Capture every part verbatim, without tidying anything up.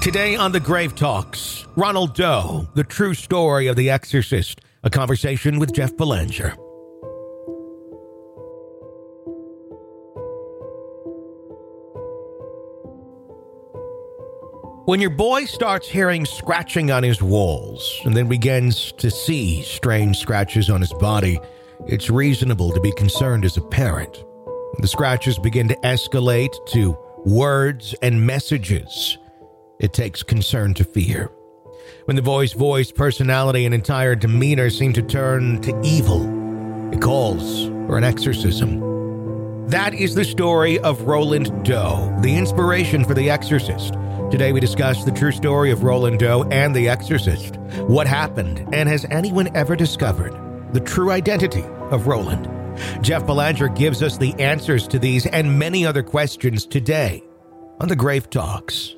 Today on The Grave Talks, Ronald Doe, the true story of The Exorcist, a conversation with Jeff Belanger. When your boy starts hearing scratching on his walls and then begins to see strange scratches on his body, it's reasonable to be concerned as a parent. The scratches begin to escalate to words and messages. It takes concern to fear. When the boy's voice, personality, and entire demeanor seem to turn to evil, it calls for an exorcism. That is the story of Roland Doe, the inspiration for The Exorcist. Today we discuss the true story of Roland Doe and The Exorcist. What happened, and has anyone ever discovered the true identity of Roland? Jeff Belanger gives us the answers to these and many other questions today on The Grave Talks.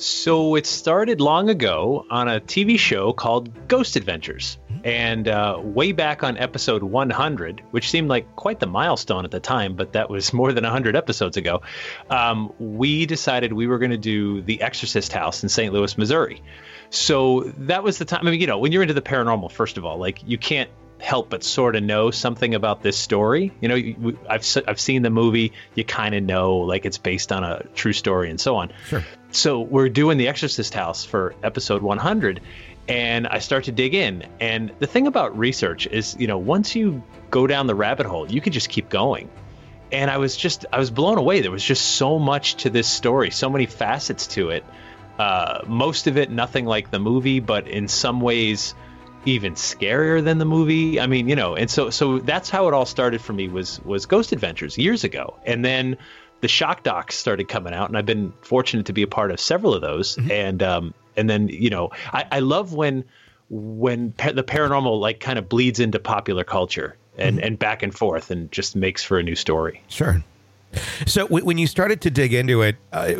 So it started long ago on a T V show called Ghost Adventures. And uh, way back on episode one hundred, which seemed like quite the milestone at the time, but that was more than one hundred episodes ago, um, we decided we were going to do The Exorcist House in Saint Louis, Missouri. So that was the time. I mean, you know, when you're into the paranormal, first of all, like you can't help but sort of know something about this story. You know, you, I've I've seen the movie. You kind of know like it's based on a true story and so on. Sure. So we're doing The Exorcist House for episode one hundred. And I start to dig in. And the thing about research is, you know, once you go down the rabbit hole, you can just keep going. And I was just, I was blown away. There was just so much to this story, so many facets to it. Uh, most of it, nothing like the movie, but in some ways, even scarier than the movie. I mean, you know, and so, so that's how it all started for me was, was Ghost Adventures years ago. And then the shock docs started coming out, and I've been fortunate to be a part of several of those. Mm-hmm. And, um, And then, you know, I, I love when when pa- the paranormal like kind of bleeds into popular culture and, mm-hmm. and back and forth and just makes for a new story. Sure. So w- when you started to dig into it, uh,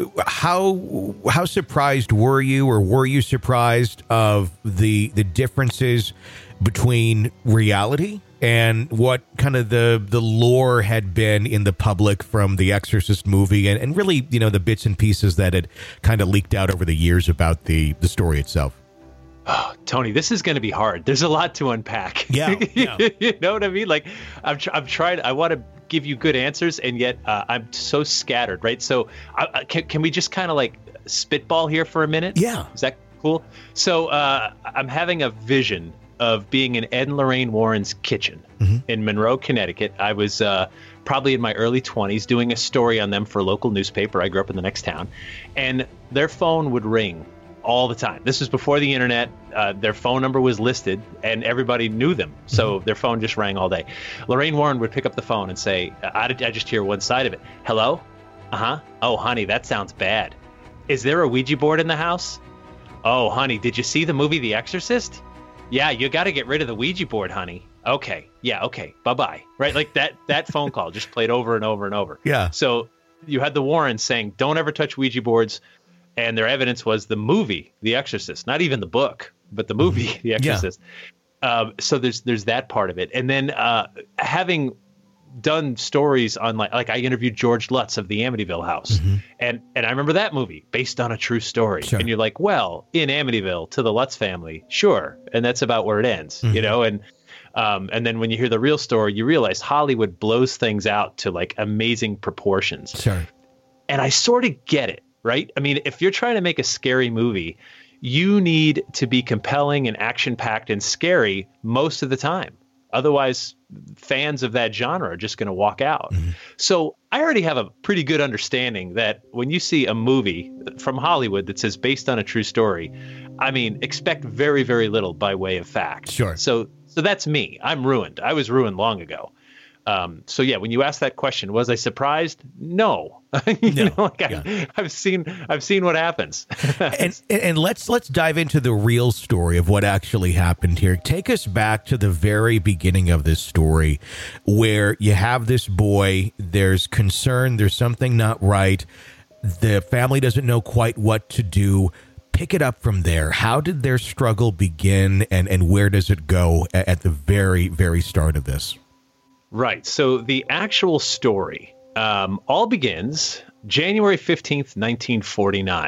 how how surprised were you, or were you surprised of the the differences between reality and what kind of the the lore had been in the public from the Exorcist movie, and, and really, you know, the bits and pieces that had kind of leaked out over the years about the, the story itself? Oh, Tony, this is going to be hard. There's a lot to unpack. Yeah. yeah. You know what I mean? Like, I'm, tr- I'm trying, I want to give you good answers, and yet uh, I'm so scattered, right? So I, I, can, can we just kind of like spitball here for a minute? Yeah. Is that cool? So uh, I'm having a vision of being in Ed and Lorraine Warren's kitchen mm-hmm. in Monroe, Connecticut. I was uh, probably in my early twenties doing a story on them for a local newspaper. I grew up in the next town, and their phone would ring all the time. This was before the internet. Uh, their phone number was listed, and everybody knew them. So mm-hmm. their phone just rang all day. Lorraine Warren would pick up the phone and say, I, I just hear one side of it. Hello? Uh-huh. Oh, honey, that sounds bad. Is there a Ouija board in the house? Oh, honey, did you see the movie The Exorcist? Yeah, you got to get rid of the Ouija board, honey. Okay. Yeah. Okay. Bye-bye. Right. Like that, that phone call just played over and over and over. Yeah. So you had the Warrens saying, don't ever touch Ouija boards. And their evidence was the movie, The Exorcist, not even the book, but the movie, mm-hmm. The Exorcist. Yeah. Um, so there's, there's that part of it. And then uh, having done stories on like, like I interviewed George Lutz of the Amityville House. Mm-hmm. And, and I remember that movie based on a true story. Sure. And you're like, well, in Amityville to the Lutz family. Sure. And that's about where it ends, mm-hmm. you know? And, um, and then when you hear the real story, you realize Hollywood blows things out to like amazing proportions. Sure. And I sort of get it, right? I mean, if you're trying to make a scary movie, you need to be compelling and action packed and scary most of the time. Otherwise, fans of that genre are just going to walk out. Mm-hmm. So I already have a pretty good understanding that when you see a movie from Hollywood that says based on a true story, I mean, expect very, very little by way of fact. Sure. So so that's me. I'm ruined. I was ruined long ago. Um, so, yeah, when you ask that question, was I surprised? No. you no. know, like yeah. I, I've seen I've seen what happens. and and let's let's dive into the real story of what actually happened here. Take us back to the very beginning of this story where you have this boy. There's concern. There's something not right. The family doesn't know quite what to do. Pick it up from there. How did their struggle begin, and, and where does it go at, at the very, very start of this? Right. So the actual story um, all begins January fifteenth, nineteen forty-nine.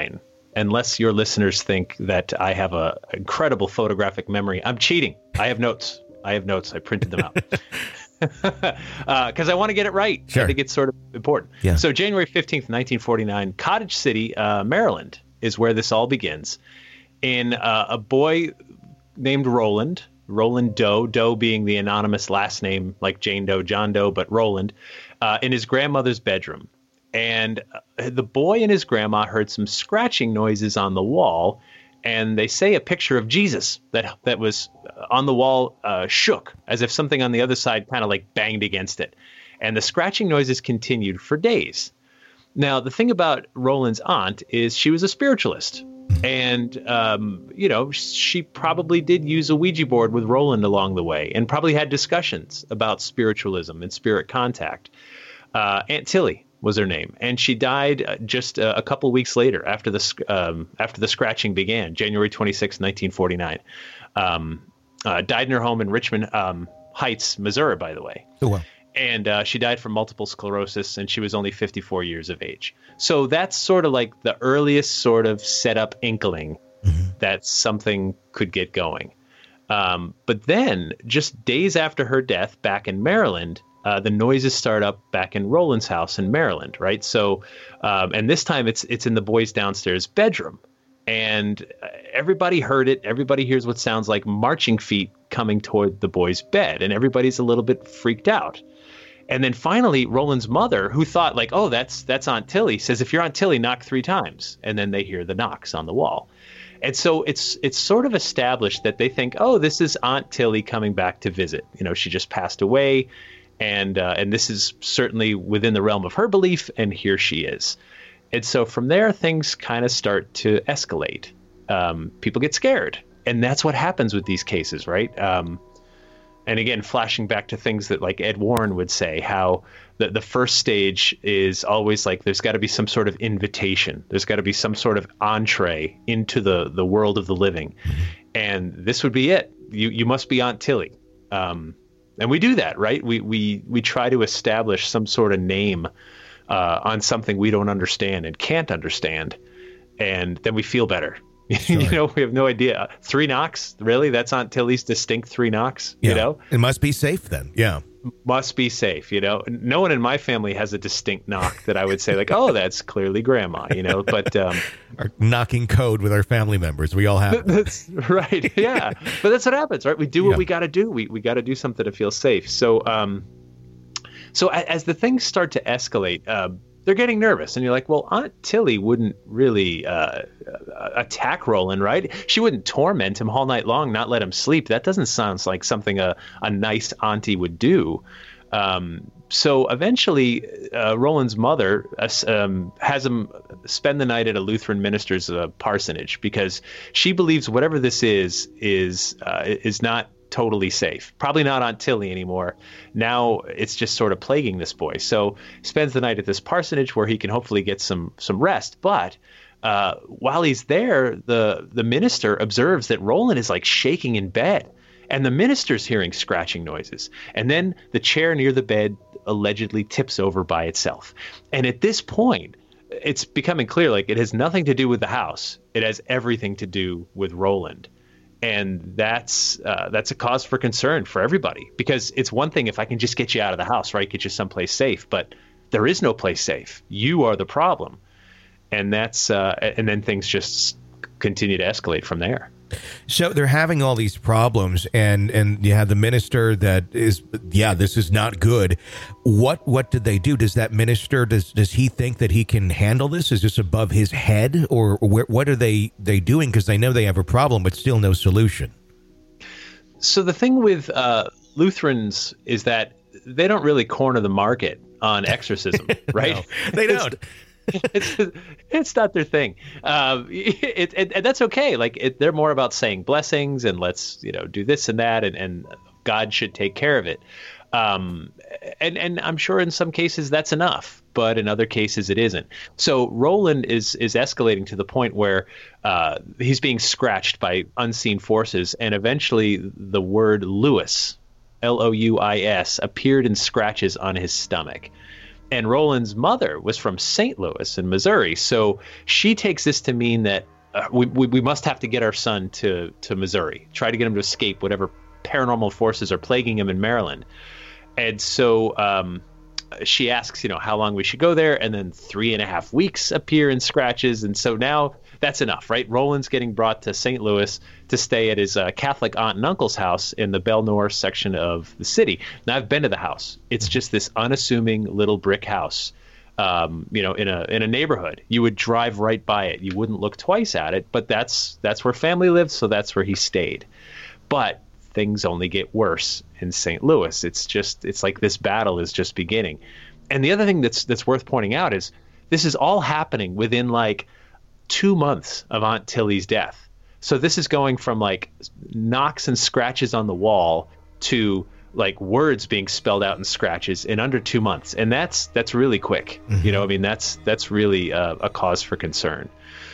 unless your listeners think that I have a incredible photographic memory, I'm cheating. I have notes. I have notes. I printed them out. Because uh, I want to get it right. Sure. I think it's sort of important. Yeah. So January fifteenth, nineteen forty-nine, Cottage City, uh, Maryland is where this all begins. In uh, a boy named Roland, Roland Doe, Doe being the anonymous last name like Jane Doe, John Doe, but Roland, uh, in his grandmother's bedroom. And uh, the boy and his grandma heard some scratching noises on the wall. And they say a picture of Jesus that that was on the wall uh, shook as if something on the other side kind of like banged against it. And the scratching noises continued for days. Now, the thing about Roland's aunt is she was a spiritualist. And, um, you know, she probably did use a Ouija board with Roland along the way and probably had discussions about spiritualism and spirit contact. Uh, Aunt Tilly was her name, and she died just a, a couple weeks later after the um, after the scratching began, January twenty-sixth, nineteen forty-nine. Um, uh, died in her home in Richmond um, Heights, Missouri, by the way. Oh, wow. And uh, she died from multiple sclerosis, and she was only fifty-four years of age. So that's sort of like the earliest sort of setup inkling mm-hmm. that something could get going. Um, but then, just days after her death, back in Maryland, Uh, the noises start up back in Roland's house in Maryland, right? So, um, and this time it's it's in the boy's downstairs bedroom, and everybody heard it. Everybody hears what sounds like marching feet coming toward the boy's bed, and everybody's a little bit freaked out. And then finally, Roland's mother, who thought like, "Oh, that's that's Aunt Tilly," says, "If you're Aunt Tilly, knock three times." And then they hear the knocks on the wall. And so it's it's sort of established that they think, "Oh, this is Aunt Tilly coming back to visit. You know, she just passed away." And uh, and this is certainly within the realm of her belief, and here she is. And so from there, things kind of start to escalate. Um, people get scared, and that's what happens with these cases, right? Um, and again, flashing back to things that like Ed Warren would say, how the, the first stage is always like there's got to be some sort of invitation. There's got to be some sort of entree into the, the world of the living. And this would be it. You you must be Aunt Tilly. Um And we do that, right? We we we try to establish some sort of name uh, on something we don't understand and can't understand, and then we feel better. Sure. You know, we have no idea. Three knocks, really? That's Aunt Tilly's distinct three knocks. Yeah. You know, it must be safe then. Yeah, must be safe. You know, no one in my family has a distinct knock that I would say like, oh, that's clearly Grandma. You know, but um, our knocking code with our family members, we all have. That's right. Yeah, but that's what happens, right? We do what yeah. we got to do. We we got to do something to feel safe. So, um, so as the things start to escalate, uh, they're getting nervous, and you're like, well, Aunt Tilly wouldn't really uh, attack Roland, right? She wouldn't torment him all night long, not let him sleep. That doesn't sound like something a a nice auntie would do. Um, so eventually, uh, Roland's mother uh, um, has him spend the night at a Lutheran minister's uh, parsonage because she believes whatever this is is uh, is not totally safe. Probably not Aunt Tilly anymore. Now it's just sort of plaguing this boy. So spends the night at this parsonage where he can hopefully get some some rest. But uh, while he's there, the the minister observes that Roland is like shaking in bed. And the minister's hearing scratching noises. And then the chair near the bed allegedly tips over by itself. And at this point, it's becoming clear, like it has nothing to do with the house. It has everything to do with Roland. And that's uh, that's a cause for concern for everybody. Because it's one thing if I can just get you out of the house, right? Get you someplace safe. But there is no place safe. You are the problem. And that's uh, and then things just continue to escalate from there. So they're having all these problems, and, and you have the minister that is, yeah, this is not good. What what did they do? Does that minister, does does he think that he can handle this? Is this above his head, or where, what are they, they doing? Because they know they have a problem, but still no solution. So the thing with uh, Lutherans is that they don't really corner the market on exorcism, right? No, they don't. it's it's not their thing. Um, it, it, and that's okay. Like it, they're more about saying blessings and let's you know do this and that, and, and God should take care of it. Um, and and I'm sure in some cases that's enough, but in other cases it isn't. So Roland is is escalating to the point where uh, he's being scratched by unseen forces, and eventually the word Louis, L O U I S, appeared in scratches on his stomach. And Roland's mother was from Saint Louis in Missouri. So she takes this to mean that uh, we, we we must have to get our son to, to Missouri, try to get him to escape whatever paranormal forces are plaguing him in Maryland. And so um, she asks, you know, how long we should go there. And then three and a half weeks appear in scratches. And so now that's enough, right? Roland's getting brought to Saint Louis to stay at his uh, Catholic aunt and uncle's house in the Belle-Noire section of the city. Now, I've been to the house. It's just this unassuming little brick house, um, you know, in a in a neighborhood. You would drive right by it. You wouldn't look twice at it, but that's that's where family lived, so that's where he stayed. But things only get worse in Saint Louis. It's just it's like this battle is just beginning. And the other thing that's that's worth pointing out is this is all happening within like two months of Aunt Tilly's death. So this is going from like knocks and scratches on the wall to like words being spelled out in scratches in under two months. And that's that's really quick. Mm-hmm. You know, I mean, that's that's really uh, a cause for concern.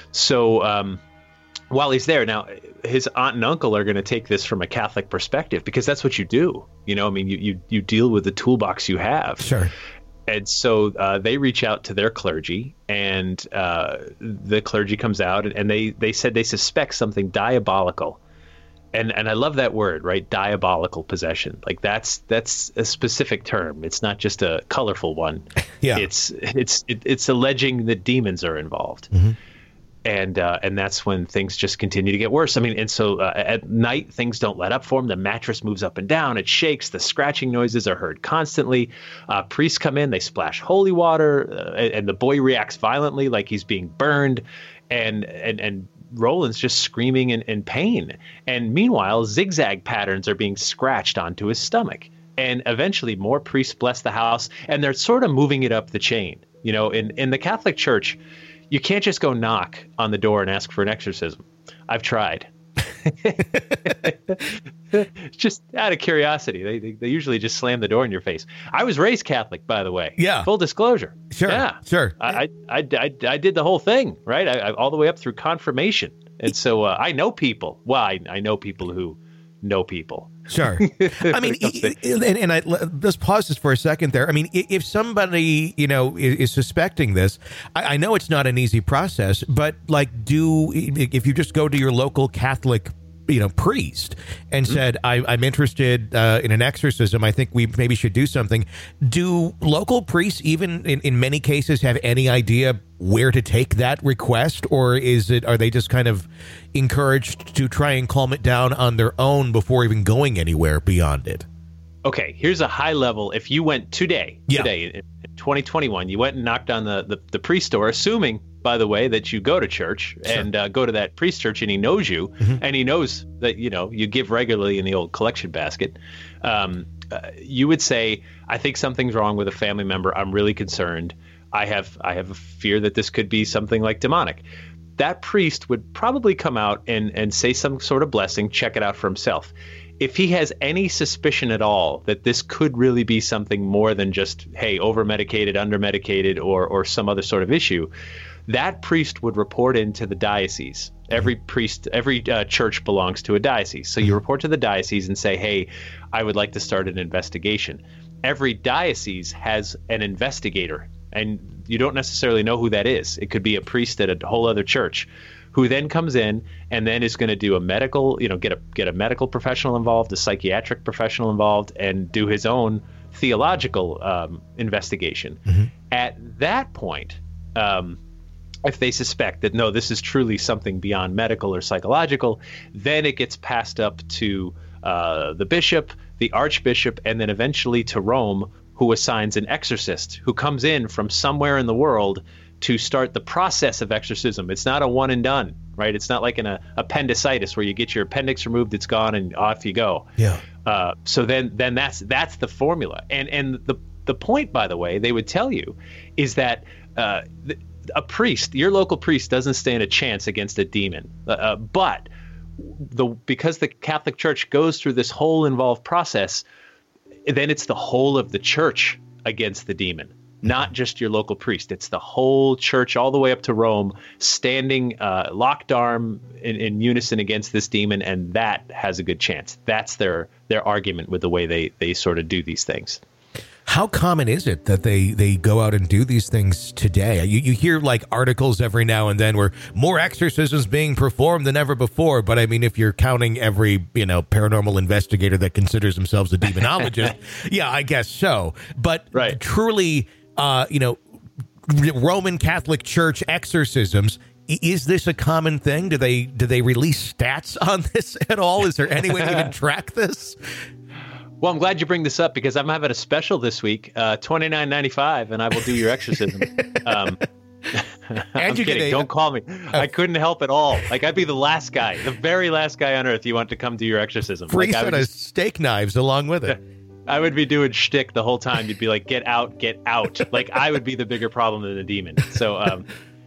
So um, while he's there now, his aunt and uncle are going to take this from a Catholic perspective because that's what you do. You know, I mean, you you, you deal with the toolbox you have. Sure. And so uh, they reach out to their clergy, and uh, the clergy comes out, and, and they, they said they suspect something diabolical. And and I love that word, right? Diabolical possession. Like that's that's a specific term. It's not just a colorful one. Yeah. It's it's it, it's alleging that demons are involved. Mm-hmm. And uh, and that's when things just continue to get worse. I mean, and so uh, at night, things don't let up for him. The mattress moves up and down. It shakes. The scratching noises are heard constantly. Uh, priests come in. They splash holy water. Uh, and, and the boy reacts violently like he's being burned. And and and Roland's just screaming in, in pain. And meanwhile, zigzag patterns are being scratched onto his stomach. And eventually more priests bless the house. And they're sort of moving it up the chain. You know, in, in the Catholic Church, you can't just go knock on the door and ask for an exorcism. I've tried. Just out of curiosity. They, they they usually just slam the door in your face. I was raised Catholic, by the way. Yeah. Full disclosure. Sure. Yeah. Sure. I I, I, I, I did the whole thing, right? I, I, all the way up through confirmation. And so uh, I know people. Well, I, I know people who know people. Sure. I mean, and, and I, let's pause this for a second there. I mean, if somebody, you know, is suspecting this, I, I know it's not an easy process, but like, do, if you just go to your local Catholic, you know, priest and mm-hmm. said, I, I'm interested uh, in an exorcism, I think we maybe should do something. Do local priests, even in, in many cases, have any idea where to take that request, or is it, are they just kind of encouraged to try and calm it down on their own before even going anywhere beyond it? Okay, here's a high level. If you went today, yeah. today in twenty twenty-one, you went and knocked on the, the, the priest door, assuming, by the way, that you go to church sure. and uh, go to that priest church, and he knows you, mm-hmm. and he knows that, you know, you give regularly in the old collection basket. Um, uh, you would say, I think something's wrong with a family member. I'm really concerned. I have I have a fear that this could be something like demonic. That priest would probably come out and, and say some sort of blessing, check it out for himself. If he has any suspicion at all that this could really be something more than just, hey, over-medicated, under-medicated, or or some other sort of issue, that priest would report into the diocese. Every priest, every uh, church belongs to a diocese. So you report to the diocese and say, hey, I would like to start an investigation. Every diocese has an investigator, and you don't necessarily know who that is. It could be a priest at a whole other church who then comes in and then is going to do a medical, you know, get a get a medical professional involved, a psychiatric professional involved, and do his own theological um, investigation. Mm-hmm. At that point, um, if they suspect that, no, this is truly something beyond medical or psychological, then it gets passed up to uh, the bishop, the archbishop, and then eventually to Rome, who assigns an exorcist who comes in from somewhere in the world to start the process of exorcism. It's not a one and done, right? It's not like an uh, appendicitis where you get your appendix removed, it's gone, and off you go. Yeah. Uh, so then, then that's that's the formula. And and the the point, by the way, they would tell you, is that uh, the, a priest, your local priest, doesn't stand a chance against a demon. Uh, uh, but the because the Catholic Church goes through this whole involved process, then it's the whole of the church against the demon. Not just your local priest. It's the whole church all the way up to Rome standing uh, locked arm in, in unison against this demon, and that has a good chance. That's their their argument with the way they, they sort of do these things. How common is it that they, they go out and do these things today? You, you hear like articles every now and then where more exorcisms being performed than ever before. But I mean, if you're counting every, you know, paranormal investigator that considers themselves a demonologist, yeah, I guess so. But right. truly, uh, you know, Roman Catholic Church exorcisms, is this a common thing? Do they do they release stats on this at all? Is there any way to even track this? Well, I'm glad you bring this up because I'm having a special this week, uh, twenty-nine ninety-five, and I will do your exorcism. um, and I'm you kidding. a, Don't call me. I couldn't help at all. Like, I'd be the last guy, the very last guy on earth you want to come do your exorcism. Free like, set of just, steak knives along with it. I would be doing shtick the whole time. You'd be like, get out, get out. Like, I would be the bigger problem than the demon. So, um,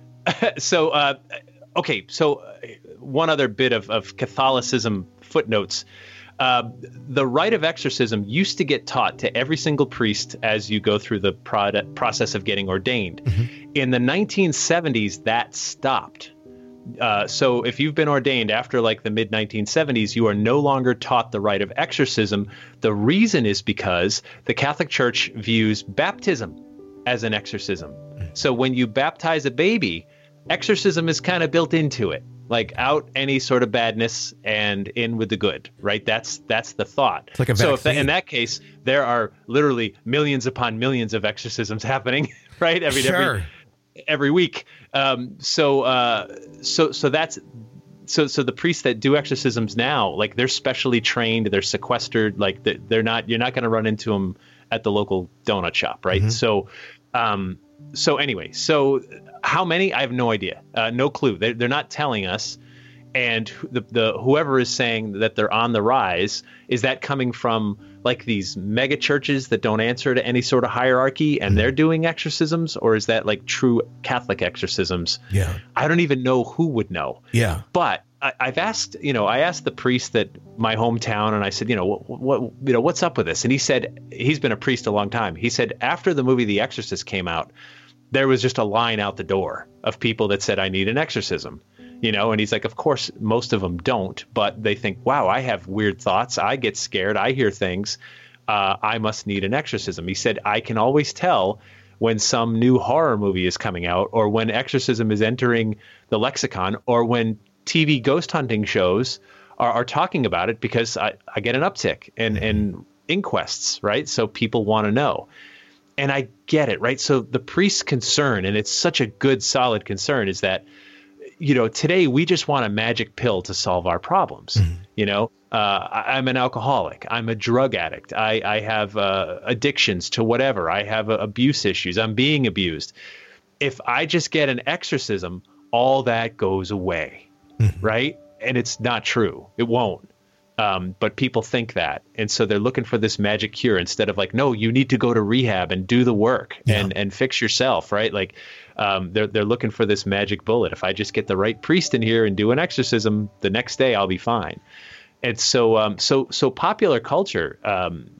so uh, okay. So one other bit of, of Catholicism footnotes. Uh, the rite of exorcism used to get taught to every single priest as you go through the prod- process of getting ordained. Mm-hmm. In the nineteen seventies, that stopped. Uh, so if you've been ordained after like the mid nineteen seventies, you are no longer taught the rite of exorcism. The reason is because the Catholic Church views baptism as an exorcism. Mm-hmm. So when you baptize a baby, exorcism is kind of built into it. Like out any sort of badness and in with the good, right? That's that's the thought. It's like a so if that, in that case, there are literally millions upon millions of exorcisms happening, right? Every sure. every, every week. Um, so uh, so so that's so so the priests that do exorcisms now, like they're specially trained, they're sequestered, like they're not. You're not going to run into them at the local donut shop, right? Mm-hmm. So. Um, So anyway, so how many? I have no idea, uh, no clue. They're, they're not telling us. And the, the whoever is saying that they're on the rise, is that coming from like these mega churches that don't answer to any sort of hierarchy and they're doing exorcisms? Or is that like true Catholic exorcisms? Yeah. I don't even know who would know. Yeah. But I, I've asked, you know, I asked the priest at my hometown and I said, you know, what, what, you know, what's up with this? And he said, he's been a priest a long time. He said, after the movie The Exorcist came out, there was just a line out the door of people that said, I need an exorcism, you know? And he's like, of course, most of them don't, but they think, wow, I have weird thoughts. I get scared. I hear things. Uh, I must need an exorcism. He said, I can always tell when some new horror movie is coming out or when exorcism is entering the lexicon or when T V ghost hunting shows are, are talking about it because I, I get an uptick and, and inquests, right? So people want to know. And I get it, right? So the priest's concern, and it's such a good, solid concern, is that, you know, today we just want a magic pill to solve our problems. Mm-hmm. You know, uh, I, I'm an alcoholic. I'm a drug addict. I, I have uh, addictions to whatever. I have uh, abuse issues. I'm being abused. If I just get an exorcism, all that goes away, mm-hmm. right? And it's not true. It won't. Um, but people think that. And so they're looking for this magic cure instead of like, no, you need to go to rehab and do the work yeah. and, and fix yourself. Right. Like um, they're, they're looking for this magic bullet. If I just get the right priest in here and do an exorcism, the next day I'll be fine. And so um, so so popular culture um,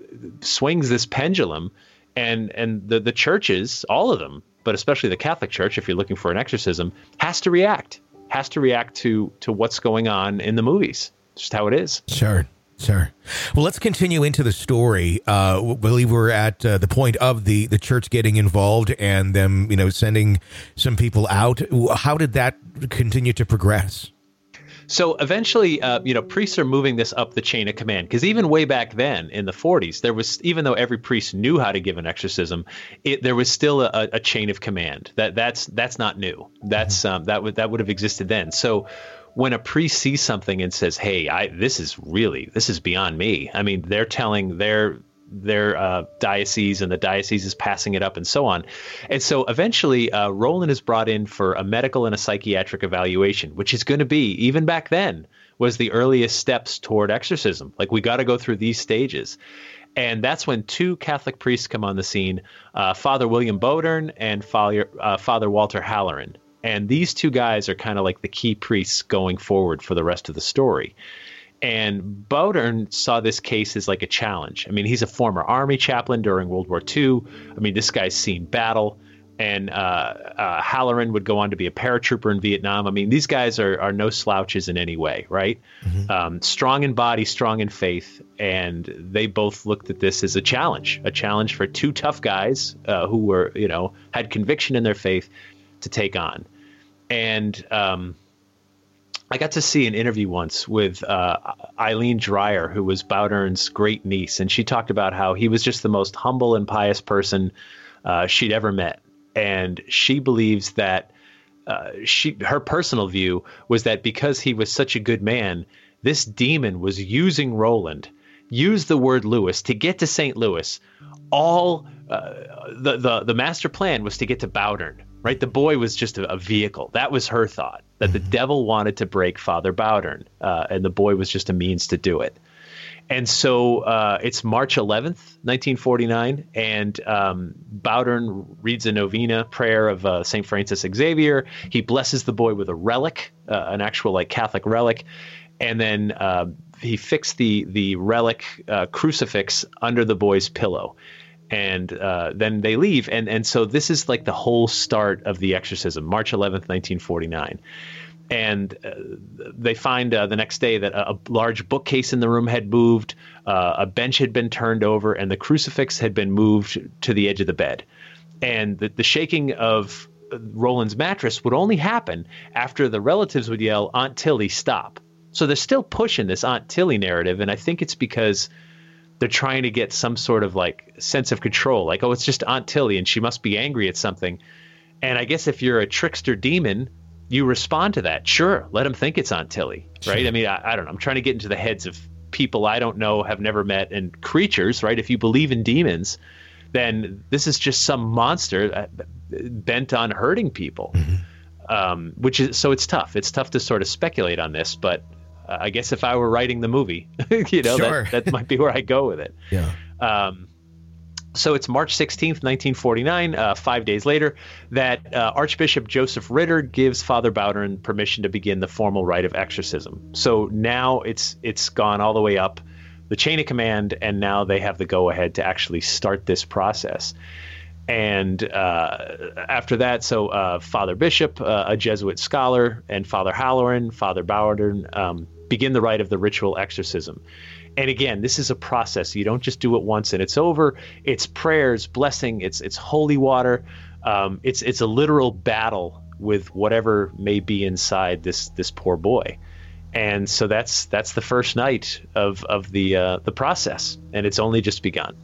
swings this pendulum and and the, the churches, all of them, but especially the Catholic Church, if you're looking for an exorcism, has to react, has to react to to what's going on in the movies. Just how it is. Sure, sure. Well, let's continue into the story. Uh, I believe we're at uh, the point of the, the church getting involved and them, you know, sending some people out. How did that continue to progress? So eventually, uh, you know, priests are moving this up the chain of command because even way back then in the forties, there was, even though every priest knew how to give an exorcism, it, there was still a, a chain of command. That that's that's not new. That's mm-hmm. um, that would that would have existed then. So when a priest sees something and says, hey, I, this is really, this is beyond me. I mean, they're telling their their uh, diocese and the diocese is passing it up and so on. And so eventually uh, Roland is brought in for a medical and a psychiatric evaluation, which is going to be, even back then, was the earliest steps toward exorcism. Like we got to go through these stages. And that's when two Catholic priests come on the scene, uh, Father William Bowdern and Father, uh, Father Walter Halloran. And these two guys are kind of like the key priests going forward for the rest of the story. And Bowdern saw this case as like a challenge. I mean, he's a former army chaplain during World War Two. I mean, this guy's seen battle. And uh, uh, Halloran would go on to be a paratrooper in Vietnam. I mean, these guys are, are no slouches in any way, right? Mm-hmm. Um, strong in body, strong in faith. And they both looked at this as a challenge, a challenge for two tough guys uh, who were, you know, had conviction in their faith to take on. And um, I got to see an interview once with uh, Eileen Dreyer, who was Bowdern's great niece. And she talked about how he was just the most humble and pious person uh, she'd ever met. And she believes that uh, she her personal view was that because he was such a good man, this demon was using Roland, used the word Louis to get to Saint Louis. All uh, the, the the master plan was to get to Bowdern, right? The boy was just a, a vehicle. That was her thought, that the devil wanted to break Father Bowdern, uh, and the boy was just a means to do it. And so uh, it's March eleventh, nineteen forty-nine, and um, Bowdern reads a novena prayer of uh, Saint Francis Xavier. He blesses the boy with a relic, uh, an actual like Catholic relic, and then uh, he fixed the the relic uh, crucifix under the boy's pillow. And uh, then they leave, and and so this is like the whole start of the exorcism, March eleventh, nineteen forty-nine. And uh, they find uh, the next day that a, a large bookcase in the room had moved, uh, a bench had been turned over, and the crucifix had been moved to the edge of the bed. And the, the shaking of Roland's mattress would only happen after the relatives would yell, "Aunt Tilly, stop." So they're still pushing this Aunt Tilly narrative, and I think it's because they're trying to get some sort of like sense of control, like, oh, it's just Aunt Tilly, and she must be angry at something. And I guess if you're a trickster demon, you respond to that. Sure, let them think it's Aunt Tilly, right? Sure. I mean, I, I don't know. I'm trying to get into the heads of people I don't know, have never met, and creatures, right? If you believe in demons, then this is just some monster bent on hurting people, mm-hmm. um, which is, so it's tough. It's tough to sort of speculate on this, but uh, I guess if I were writing the movie, you know, sure. that, that might be where I go with it. Yeah. Um, So it's March sixteenth, nineteen forty-nine, uh, five days later, that uh, Archbishop Joseph Ritter gives Father Bowdern permission to begin the formal rite of exorcism. So now it's it's gone all the way up the chain of command, and now they have the go-ahead to actually start this process. And uh, after that, so uh, Father Bishop, uh, a Jesuit scholar, and Father Halloran, Father Bowdern um, begin the rite of the ritual exorcism. And again, this is a process. You don't just do it once and it's over. It's prayers, blessing, it's it's holy water. Um, it's it's a literal battle with whatever may be inside this this poor boy. And so that's that's the first night of of the uh, the process, and it's only just begun.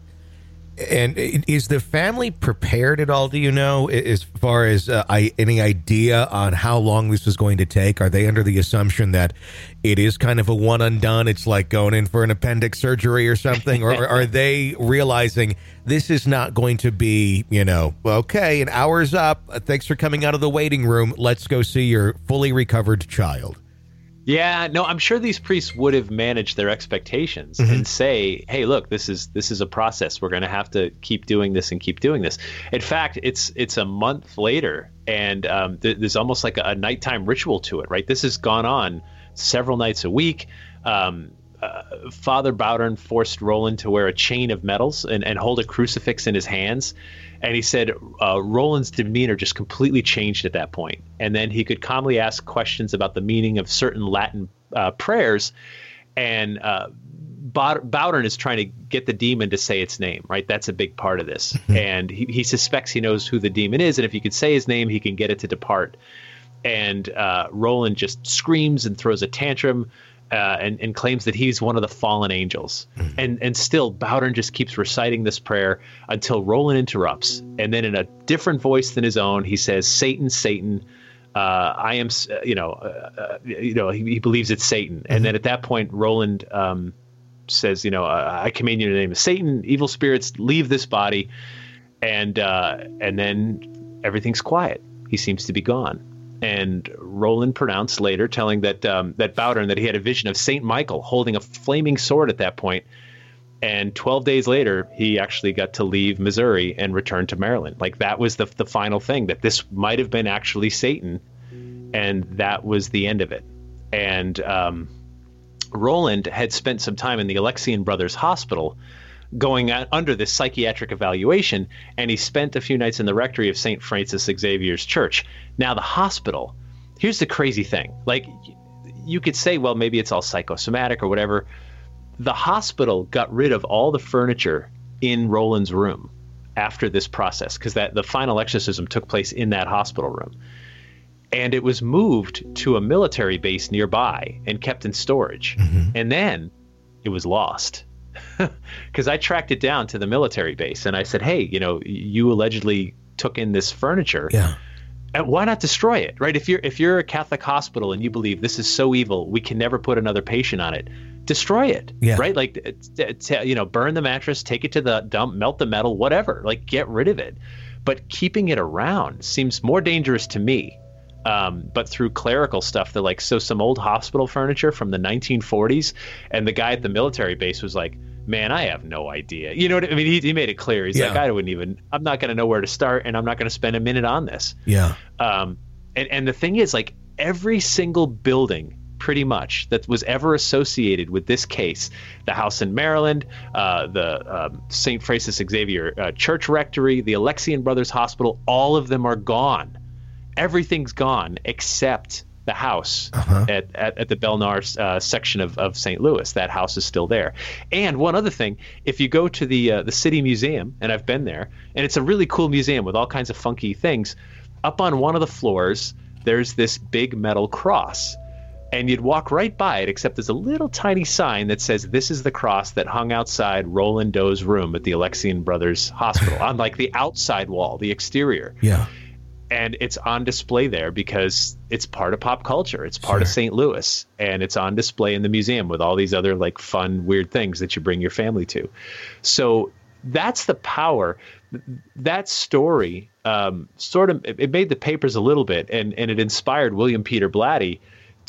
And is the family prepared at all, do you know, as far as uh, I, any idea on how long this is going to take? Are they under the assumption that it is kind of a one and done? It's like going in for an appendix surgery or something? Or are they realizing this is not going to be, you know, okay, an hour's up. Thanks for coming out of the waiting room. Let's go see your fully recovered child. Yeah, no, I'm sure these priests would have managed their expectations mm-hmm. and say, hey, look, this is this is a process. We're going to have to keep doing this and keep doing this. In fact, it's it's a month later, and um, th- there's almost like a, a nighttime ritual to it, right? This has gone on several nights a week. Um, uh, Father Bowdern forced Roland to wear a chain of medals and, and hold a crucifix in his hands. And he said uh, Roland's demeanor just completely changed at that point. And then he could calmly ask questions about the meaning of certain Latin uh, prayers. And uh, Bowdern is trying to get the demon to say its name, right? That's a big part of this. And he, he suspects he knows who the demon is. And if he could say his name, he can get it to depart. And uh, Roland just screams and throws a tantrum. Uh, and, and claims that he's one of the fallen angels. Mm-hmm. And and still, Bowdern just keeps reciting this prayer until Roland interrupts. And then in a different voice than his own, he says, Satan, Satan, uh, I am, uh, you know, uh, you know, he, he believes it's Satan. Mm-hmm. And then at that point, Roland um, says, you know, I command you in the name of Satan, evil spirits, leave this body. And uh, and then everything's quiet. He seems to be gone. And Roland pronounced later, telling that um, that Bowdern that he had a vision of Saint Michael holding a flaming sword at that point. And twelve days later, he actually got to leave Missouri and return to Maryland. Like that was the the final thing, that this might have been actually Satan, and that was the end of it. And um, Roland had spent some time in the Alexian Brothers Hospital going under this psychiatric evaluation, and he spent a few nights in the rectory of Saint Francis Xavier's Church. Now, the hospital, here's the crazy thing. Like, you could say, well, maybe it's all psychosomatic or whatever. The hospital got rid of all the furniture in Roland's room after this process, because that the final exorcism took place in that hospital room. And it was moved to a military base nearby and kept in storage. Mm-hmm. And then it was lost. Because I tracked it down to the military base and I said, hey, you know, you allegedly took in this furniture. Yeah. And why not destroy it, right? If you're if you're a Catholic hospital and you believe this is so evil, we can never put another patient on it, destroy it, yeah. right? Like, t- t- you know, burn the mattress, take it to the dump, melt the metal, whatever. Like, get rid of it. But keeping it around seems more dangerous to me. Um, but through clerical stuff, they're like, so some old hospital furniture from the nineteen forties, and the guy at the military base was like, man, I have no idea. You know what I mean? He, he made it clear. He's yeah. like, I wouldn't even, I'm not going to know where to start, and I'm not going to spend a minute on this. Yeah. Um, and, and the thing is, like, every single building pretty much that was ever associated with this case, the house in Maryland, uh, the um, Saint Francis Xavier uh, Church Rectory, the Alexian Brothers Hospital, all of them are gone. Everything's gone except the house uh-huh. at, at, at the Belnar uh, section of, of Saint Louis. That house is still there. And one other thing, if you go to the uh, the City Museum, and I've been there, and it's a really cool museum with all kinds of funky things, up on one of the floors, there's this big metal cross. And you'd walk right by it, except there's a little tiny sign that says, this is the cross that hung outside Roland Doe's room at the Alexian Brothers Hospital, on like the outside wall, the exterior. Yeah. And it's on display there because it's part of pop culture. It's part sure. of Saint Louis, and it's on display in the museum with all these other like fun, weird things that you bring your family to. So that's the power. That story um, sort of, it made the papers a little bit, and, and it inspired William Peter Blatty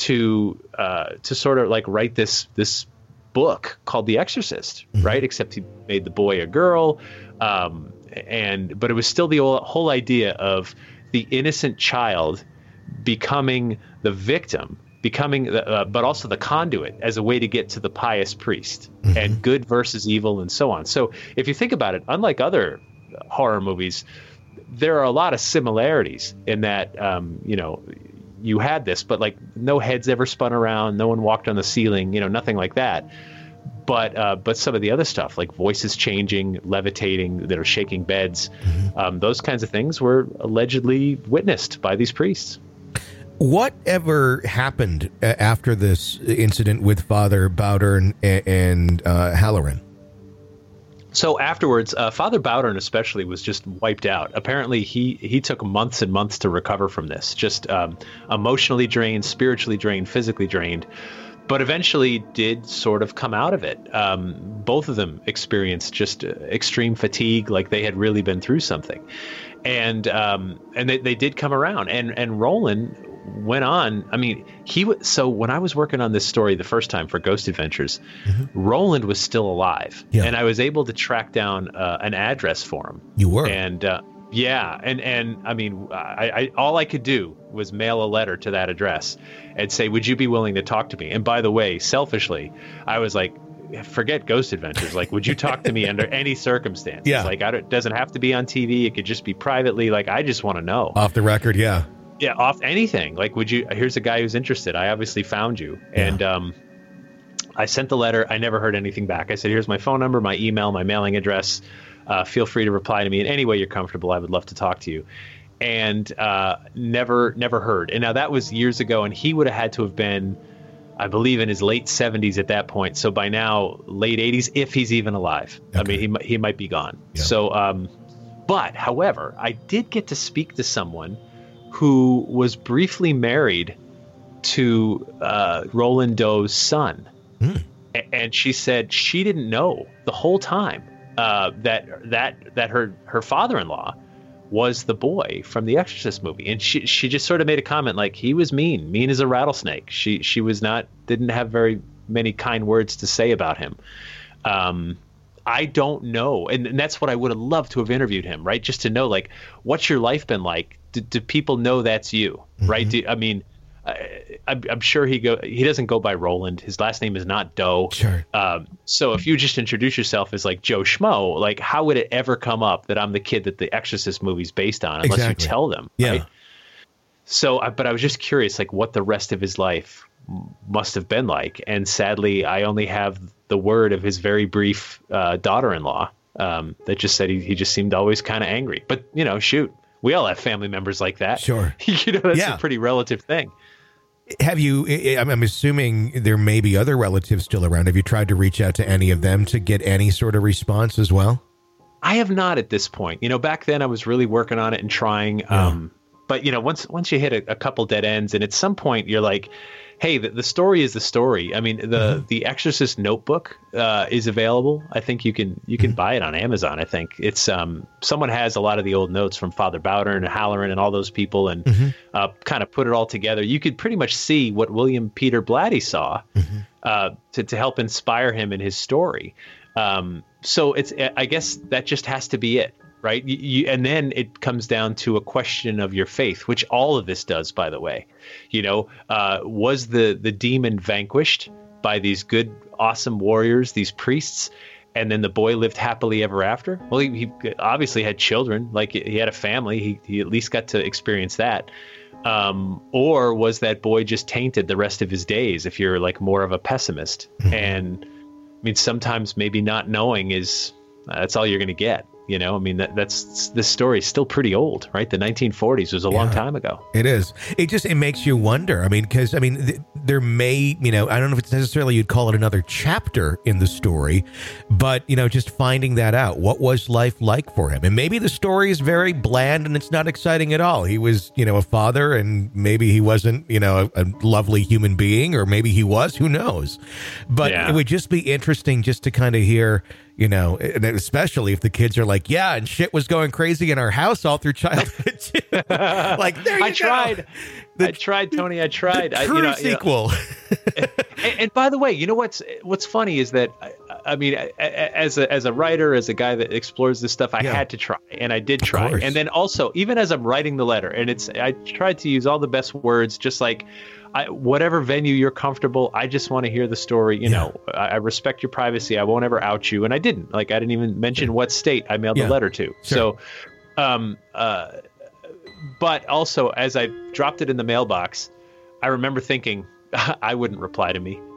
to uh, to sort of like write this this book called The Exorcist, mm-hmm. right? Except he made the boy a girl, um, and but it was still the whole, whole idea of the innocent child becoming the victim, becoming the, uh, but also the conduit as a way to get to the pious priest, mm-hmm. and good versus evil and so on. So if you think about it, unlike other horror movies, there are a lot of similarities in that, um, you know, you had this, but like no heads ever spun around, no one walked on the ceiling, you know, nothing like that. But uh, but some of the other stuff, like voices changing, levitating, that are shaking beds, mm-hmm. um, those kinds of things were allegedly witnessed by these priests. Whatever happened after this incident with Father Bowdern and, and uh, Halloran? So afterwards, uh, Father Bowdern especially was just wiped out. Apparently, he he took months and months to recover from this, just um, emotionally drained, spiritually drained, physically drained. But eventually did sort of come out of it. Um, both of them experienced just uh, extreme fatigue, like they had really been through something. And um, and they, they did come around. And, and Roland went on. I mean, he w- so when I was working on this story the first time for Ghost Adventures, mm-hmm. Roland was still alive. Yeah. And I was able to track down uh, an address for him. You were? And uh, yeah. And, and I mean, I, I all I could do was mail a letter to that address and say, would you be willing to talk to me? And by the way, selfishly, I was like, forget Ghost Adventures. Like, would you talk to me under any circumstance? Yeah. Like, I don't, it doesn't have to be on T V. It could just be privately. Like, I just want to know. Off the record, yeah. Yeah, off anything. Like, would you, here's a guy who's interested. I obviously found you. Yeah. And um, I sent the letter. I never heard anything back. I said, here's my phone number, my email, my mailing address. Uh, feel free to reply to me in any way you're comfortable. I would love to talk to you. And uh, never, never heard. And now that was years ago, and he would have had to have been, I believe, in his late seventies at that point. So by now, late eighties, if he's even alive. Okay. I mean, he he might be gone. Yeah. So, um, but however, I did get to speak to someone who was briefly married to uh, Roland Doe's son, mm. a- and she said she didn't know the whole time uh, that that that her her father-in-law was the boy from the Exorcist movie. And she she just sort of made a comment like, he was mean, mean as a rattlesnake. She she was not, didn't have very many kind words to say about him. Um, I don't know. And, and that's what I would have loved to have interviewed him, right? Just to know, like, what's your life been like? Do, do people know that's you, mm-hmm. right? Do, I mean, I, I'm, I'm sure he go he doesn't go by Roland. His last name is not Doe. Sure. Um, so if you just introduce yourself as like Joe Schmo, like how would it ever come up that I'm the kid that the Exorcist movie's based on, unless Exactly. you tell them? Yeah. Right? So, but I was just curious, like what the rest of his life must have been like. And sadly, I only have the word of his very brief uh, daughter-in-law um, that just said he, he just seemed always kind of angry. But, you know, shoot, we all have family members like that. Sure. You know, that's Yeah. a pretty relative thing. Have you, I'm I'm assuming there may be other relatives still around. Have you tried to reach out to any of them to get any sort of response as well? I have not at this point. You know, back then I was really working on it and trying. Yeah. Um, but, you know, once once you hit a, a couple dead ends and at some point you're like, hey, the, the story is the story. I mean, the Mm-hmm. the Exorcist Notebook uh, is available. I think you can you can Mm-hmm. buy it on Amazon. I think it's um, someone has a lot of the old notes from Father Bowder and Halloran and all those people and Mm-hmm. uh, kind of put it all together. You could pretty much see what William Peter Blatty saw Mm-hmm. uh, to to help inspire him in his story. Um, so it's I guess that just has to be it. Right. You, you, and then it comes down to a question of your faith, which all of this does, by the way. You know, uh, was the, the demon vanquished by these good, awesome warriors, these priests, and then the boy lived happily ever after? Well, he, he obviously had children, like he had a family. He, he at least got to experience that. Um, or was that boy just tainted the rest of his days, if you're like more of a pessimist? Mm-hmm. And I mean, sometimes maybe not knowing is uh, that's all you're going to get. You know, I mean, that, that's this story is still pretty old, right? The nineteen forties was a long Yeah. time ago. It is. It just, it makes you wonder. I mean, because, I mean, th- there may, you know, I don't know if it's necessarily you'd call it another chapter in the story, but, you know, just finding that out. What was life like for him? And maybe the story is very bland and it's not exciting at all. He was, you know, a father and maybe he wasn't, you know, a, a lovely human being, or maybe he was, who knows? But Yeah. it would just be interesting just to kind of hear, you know, and especially if the kids are like, yeah, and shit was going crazy in our house all through childhood. too. Like, there you I go. tried. The- I tried, Tony. I tried. The I, true you know, sequel. You know, and, and by the way, you know what's what's funny is that I, I mean, as a as a writer, as a guy that explores this stuff, I Yeah. had to try, and I did Of try. course. And then also, even as I'm writing the letter, and it's I tried to use all the best words, just like. I, whatever venue you're comfortable, I just want to hear the story. You Yeah. know, I, I respect your privacy. I won't ever out you. And I didn't. Like, I didn't even mention Sure. what state I mailed Yeah. the letter to. Sure. So, um, uh, but also, as I dropped it in the mailbox, I remember thinking, I wouldn't reply to me.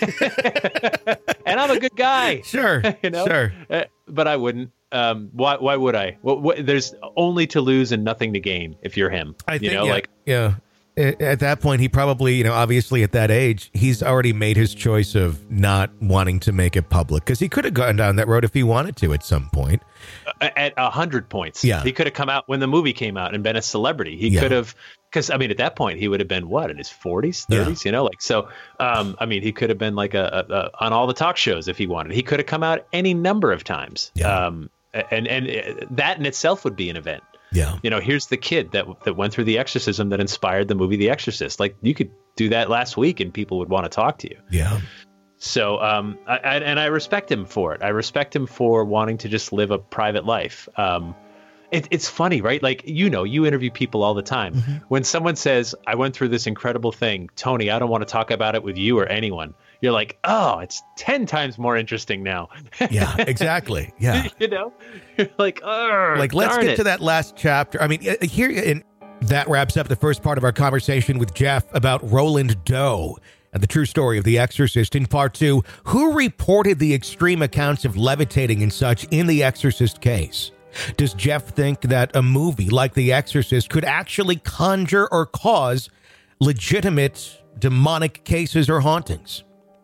And I'm a good guy. Sure. You know? Sure. Uh, but I wouldn't. Um, why? Why would I? What, what, there's only to lose and nothing to gain if you're him. I think, you know, yeah, like yeah. A- At that point, he probably, you know, obviously at that age, he's already made his choice of not wanting to make it public, because he could have gone down that road if he wanted to at some point. at a hundred points. Yeah. He could have come out when the movie came out and been a celebrity. He Yeah. could have, because I mean, at that point he would have been what, in his forties, Yeah. thirties, you know, like, so, um, I mean, he could have been like a, a, a on all the talk shows if he wanted. He could have come out any number of times. Yeah. Um, and, and uh, that in itself would be an event. Yeah. You know, here's the kid that that went through the exorcism that inspired the movie The Exorcist. Like, you could do that last week and people would want to talk to you. Yeah. So, um, I, I, and I respect him for it. I respect him for wanting to just live a private life. Um, it, it's funny, right? Like, you know, you interview people all the time. Mm-hmm. When someone says, I went through this incredible thing, Tony, I don't want to talk about it with you or anyone. You're like, oh, it's ten times more interesting now. Yeah, exactly. Yeah. You know, you're like, oh, Like, let's get it. to that last chapter. I mean, uh, here, and that wraps up the first part of our conversation with Jeff about Roland Doe and the true story of The Exorcist. In part two, who reported the extreme accounts of levitating and such in the Exorcist case? Does Jeff think that a movie like The Exorcist could actually conjure or cause legitimate demonic cases or hauntings?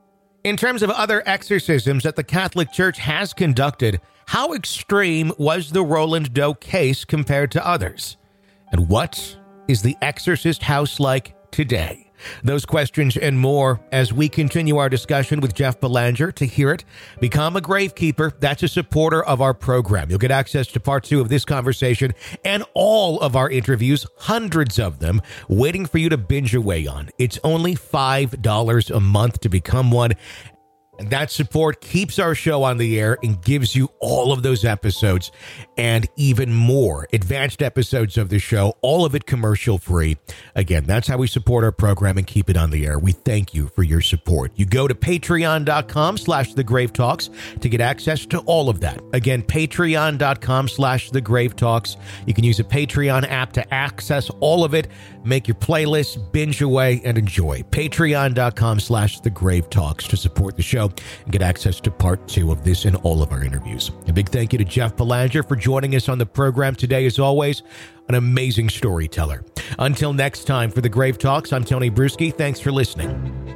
In terms of other exorcisms that the Catholic Church has conducted, how extreme was the Roland Doe case compared to others? And what is the Exorcist house like today? Those questions and more as we continue our discussion with Jeff Belanger. To hear it, become a Gravekeeper. That's a supporter of our program. You'll get access to part two of this conversation and all of our interviews, hundreds of them, waiting for you to binge away on. It's only five dollars a month to become one. And that support keeps our show on the air and gives you all of those episodes and even more advanced episodes of the show, all of it commercial free. Again, that's how we support our program and keep it on the air. We thank you for your support. You go to patreon.com slash the Grave Talks to get access to all of that. Again, patreon.com slash the Grave Talks. You can use a Patreon app to access all of it, make your playlist, binge away, and enjoy. Patreon.com slash the Grave Talks to support the show and get access to part two of this and all of our interviews. A big thank you to Jeff Belanger for joining us on the program today. As always, an amazing storyteller. Until next time, for the Grave Talks, I'm Tony Bruschi. Thanks for listening.